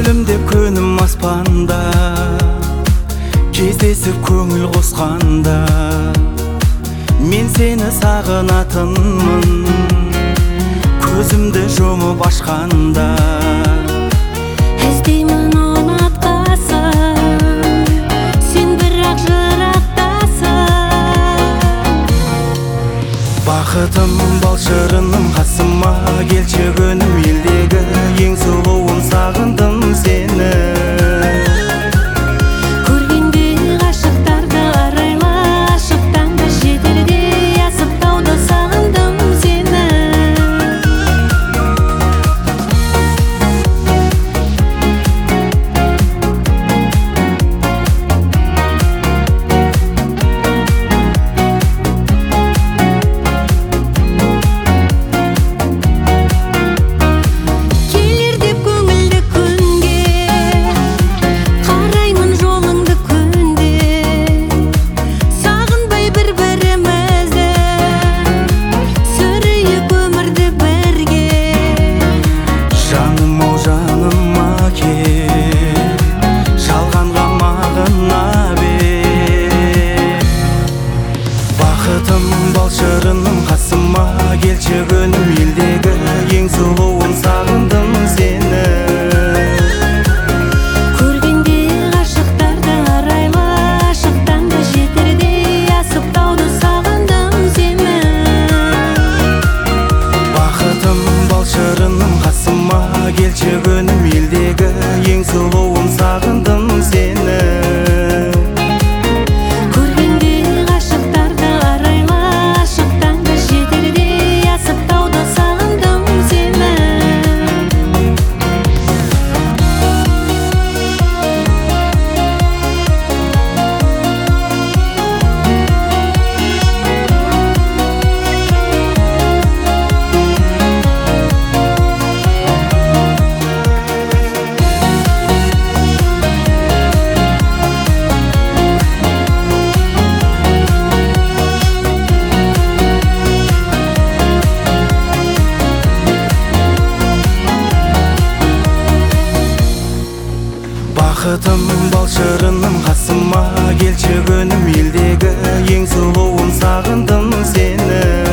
күлімдеп күнім аспанда, кездесіп көңіл қосқанда, мен сені сағынатынмын, көзімді жұмып ашқанда. Іздеймін ұнатқасын, сен бірақ жырақтасың. Бақытым балшырыным қасыма келші күнім, елдегі ең сұлуым сағындым сені. Көргенде ғашықтарды арайлы, ашықтан да жетерде асып тауды сағындым сені. Балшырыным қасыма келші күнім, елдегі ең сұлуым сағындым сені. Көргенде ғашықтарды арайлы, ашықтан да жетерде асып тауды сағындым сені. Бақытым балшырыным қасыма келші күнім, елдегі ең сұлуым сағындым сені. Бақытым балшырыным қасыма келші күнім, елдегі ең сұлуым сағындым сені.